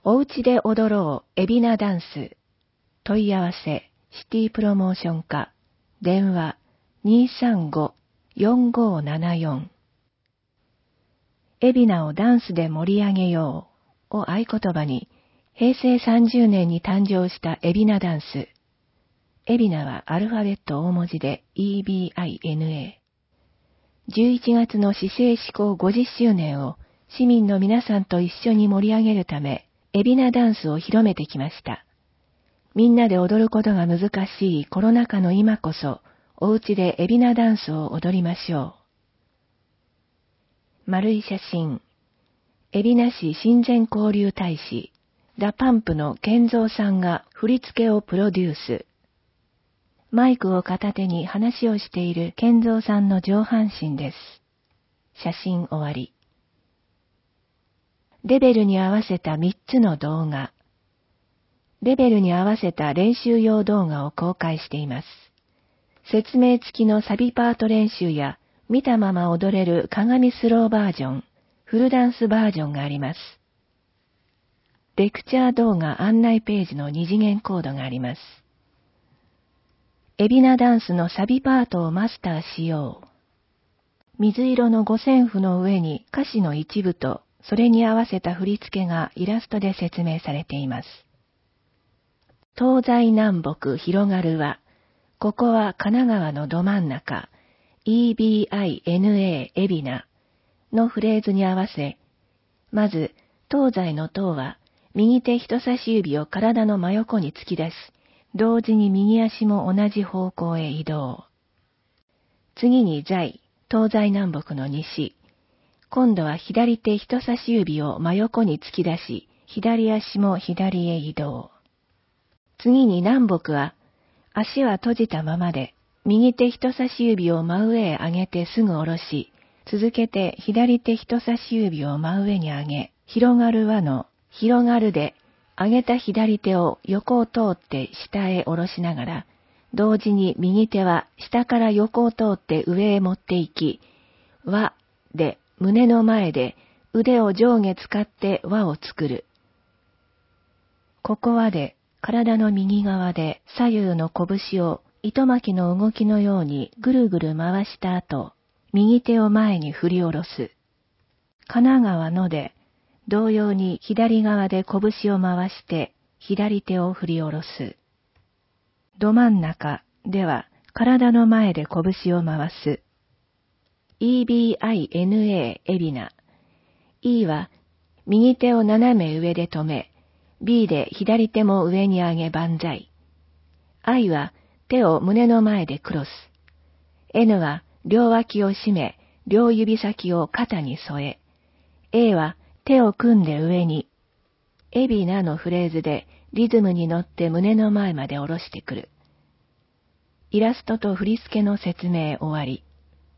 おうちで踊ろう、海老名ダンス。問い合わせ、シティプロモーション課。電話、235-4574。海老名をダンスで盛り上げようを合言葉に、平成30年に誕生した海老名ダンス。海老名はアルファベット大文字で EBINA。11月の市政施行50周年を市民の皆さんと一緒に盛り上げるため、海老名ダンスを広めてきました。みんなで踊ることが難しいコロナ禍の今こそ、お家で海老名ダンスを踊りましょう。丸い写真。海老名市親善交流大使、ダパンプの健三さんが振り付けをプロデュース。マイクを片手に話をしている健三さんの上半身です。写真終わり。レベルに合わせた3つの動画。レベルに合わせた練習用動画を公開しています。説明付きのサビパート練習や、見たまま踊れる鏡スローバージョン、フルダンスバージョンがあります。レクチャー動画案内ページの2次元コードがあります。海老名ダンスのサビパートをマスターしよう。水色の五線譜の上に歌詞の一部と、それに合わせた振り付けがイラストで説明されています。東西南北広がるは、ここは神奈川のど真ん中、EBINA 海老名のフレーズに合わせ、まず、東西の東は、右手人差し指を体の真横に突き出し、同時に右足も同じ方向へ移動。次に西、東西南北の西。今度は左手人差し指を真横に突き出し、左足も左へ移動。次に南北は、足は閉じたままで、右手人差し指を真上へ上げてすぐ下ろし、続けて左手人差し指を真上に上げ、広がる輪の、広がるで、上げた左手を横を通って下へ下ろしながら、同時に右手は下から横を通って上へ持っていき、輪で胸の前で腕を上下使って輪を作る。ここはで体の右側で左右の拳を糸巻きの動きのようにぐるぐる回した後、右手を前に振り下ろす。神奈川ので、同様に左側で拳を回して左手を振り下ろす。ど真ん中では体の前で拳を回す。EBINA 海老名。E は右手を斜め上で止め、B で左手も上に上げ万歳。I は手を胸の前でクロス。N は両脇を締め、両指先を肩に添え。A は手を組んで上に。海老名のフレーズでリズムに乗って胸の前まで下ろしてくる。イラストと振り付けの説明終わり。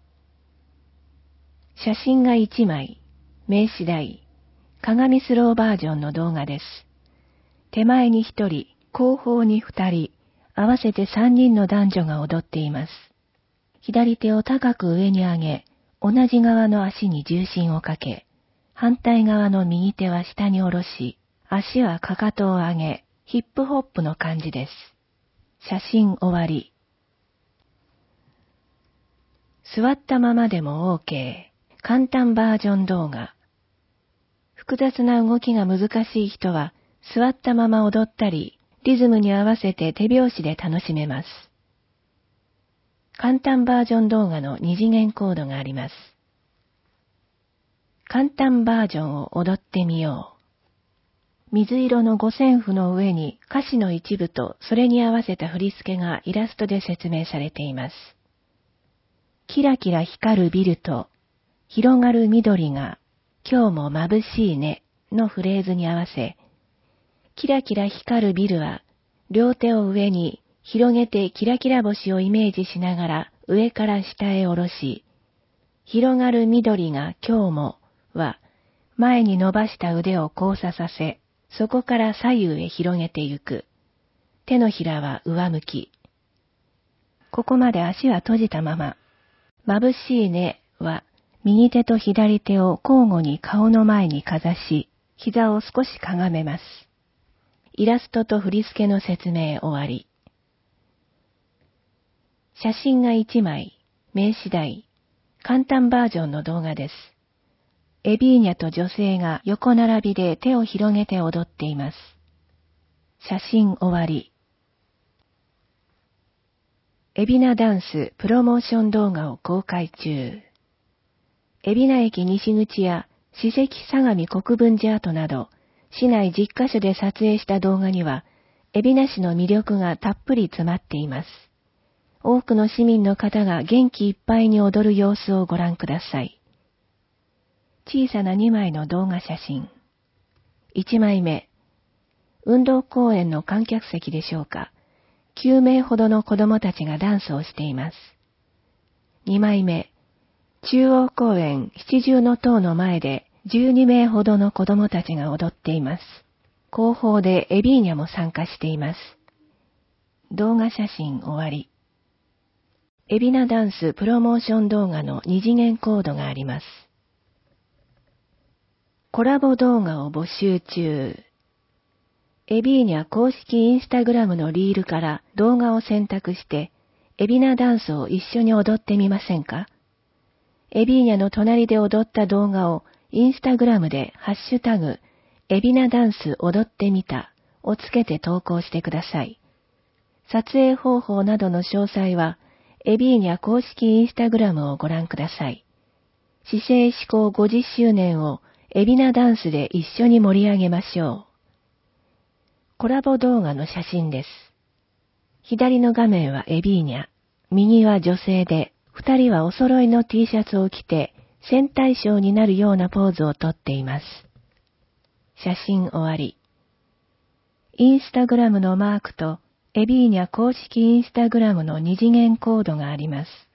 写真が1枚、名刺台、鏡スローバージョンの動画です。手前に1人、後方に2人、合わせて3人の男女が踊っています。左手を高く上に上げ、同じ側の足に重心をかけ、反対側の右手は下に下ろし、足はかかとを上げ、ヒップホップの感じです。写真終わり。座ったままでも OK。簡単バージョン動画。複雑な動きが難しい人は、座ったまま踊ったり、リズムに合わせて手拍子で楽しめます。簡単バージョン動画の2次元コードがあります。簡単バージョンを踊ってみよう。水色の五線譜の上に歌詞の一部とそれに合わせた振り付けがイラストで説明されています。キラキラ光るビルと広がる緑が今日も眩しいねのフレーズに合わせ、キラキラ光るビルは両手を上に広げてキラキラ星をイメージしながら上から下へ下ろし、広がる緑が今日もは前に伸ばした腕を交差させ、そこから左右へ広げてゆく。手のひらは上向き。ここまで足は閉じたまま。眩しいねは右手と左手を交互に顔の前にかざし、 膝を少しかがめます。イラストと振り付けの説明終わり。写真が1枚、名詞台、簡単バージョンの動画です。エビーニャと女性が横並びで手を広げて踊っています。写真終わり。エビナダンスプロモーション動画を公開中。エビナ駅西口や史跡相模国分寺跡など、市内10カ所で撮影した動画には、エビナ市の魅力がたっぷり詰まっています。多くの市民の方が元気いっぱいに踊る様子をご覧ください。小さな2枚の動画写真。1枚目。運動公園の観客席でしょうか。9名ほどの子供たちがダンスをしています。2枚目。中央公園七重の塔の前で12名ほどの子供たちが踊っています。後方でエビーニャも参加しています。動画写真終わり。エビナダンスプロモーション動画の2次元コードがあります。コラボ動画を募集中。エビーニャ公式インスタグラムのリールから動画を選択して、エビナダンスを一緒に踊ってみませんか？エビーニャの隣で踊った動画をインスタグラムでハッシュタグ、エビナダンス踊ってみたをつけて投稿してください。撮影方法などの詳細は、エビーニャ公式インスタグラムをご覧ください。市政施行50周年をエビナダンスで一緒に盛り上げましょう。コラボ動画の写真です。左の画面はエビーニャ、右は女性で、二人はお揃いの T シャツを着て、戦隊ショーになるようなポーズをとっています。写真終わり。インスタグラムのマークと、エビーニャ公式インスタグラムの2次元コードがあります。